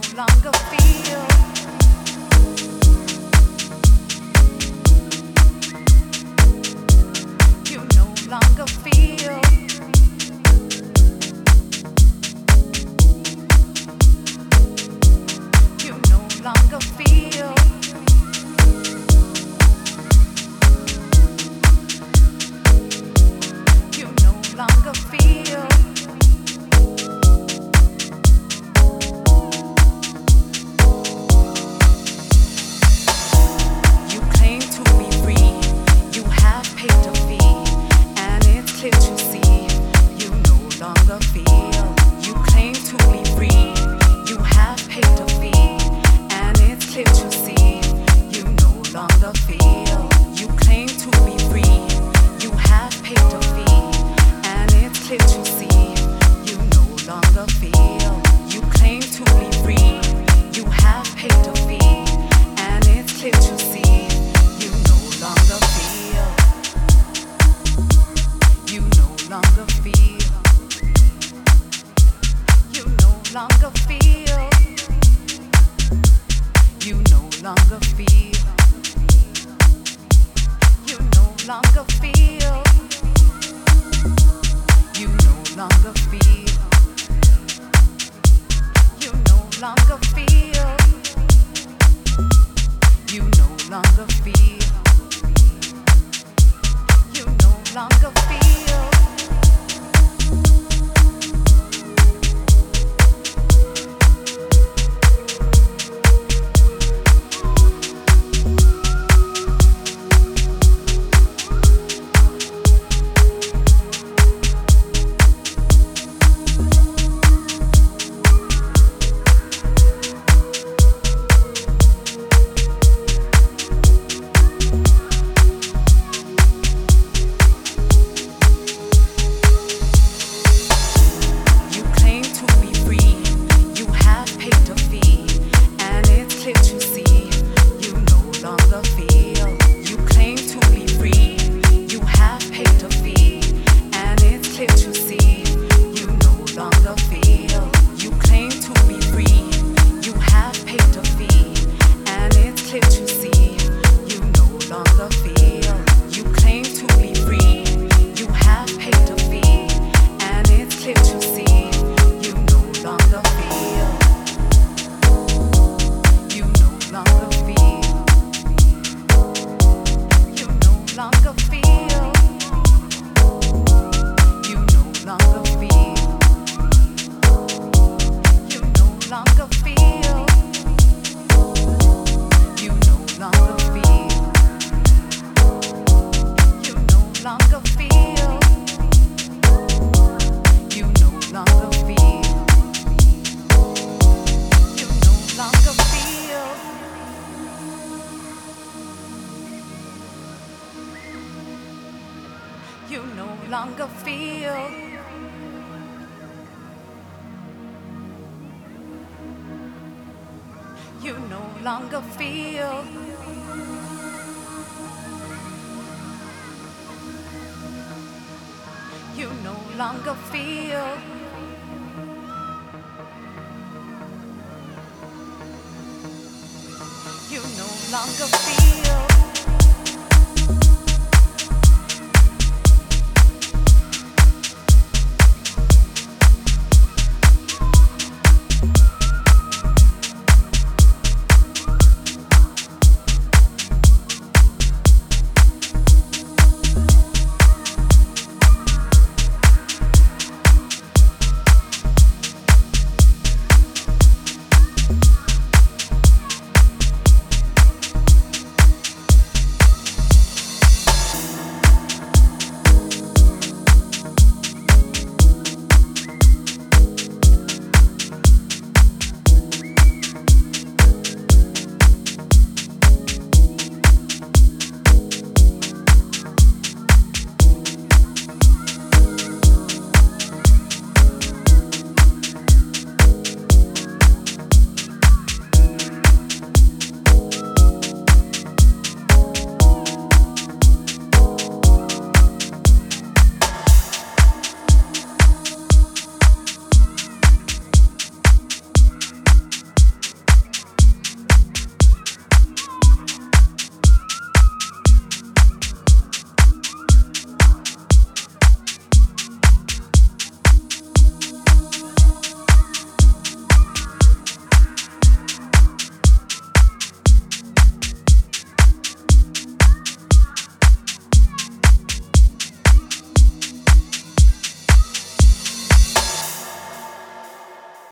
longer feel. You no longer feel. You no longer feel. You no longer feel. You claim to be free. You have paid a fee, and it's clear to see you no longer feel. You claim to be free. You have paid a fee, and it's clear to see you no longer feel. You claim to be free. You have paid a fee, and it's clear to see you no longer feel. You claim to be free. You have paid a fee, and it's clear to see you no longer feel. You no longer feel. You no longer feel. You no longer feel. You no longer feel. You no longer feel. You no longer feel. You no longer feel. You no longer feel. You claim to be free. You have paid a fee, and it's clear to see you no longer feel. You claim to be free. You have paid a fee, and it's clear to see you no longer feel. You claim to be free. You have paid a fee, and it's clear to see you no longer feel. You claim to be free. You have paid a fee, and it's clear to see you no longer feel. You no longer feel. You no longer feel. You no longer feel. You no longer feel. You no longer feel. You no longer feel. You no longer feel. You no longer feel. You no longer feel. You no longer feel. You no longer feel. You no longer feel.